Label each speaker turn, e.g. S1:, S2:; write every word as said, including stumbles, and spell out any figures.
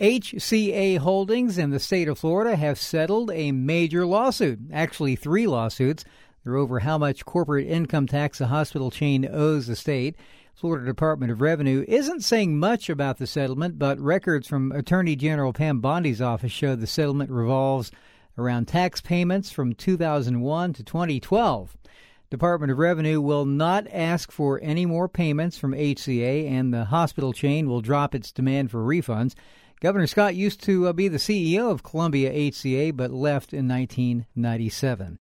S1: H C A Holdings and the state of Florida have settled a major lawsuit, actually three lawsuits. They're over how much corporate income tax the hospital chain owes the state. Florida Department of Revenue isn't saying much about the settlement, but records from Attorney General Pam Bondi's office show the settlement revolves around tax payments from two thousand one to twenty twelve. Department of Revenue will not ask for any more payments from H C A, and the hospital chain will drop its demand for refunds. Governor Scott used to uh, be the C E O of Columbia H C A, but left in nineteen ninety-seven.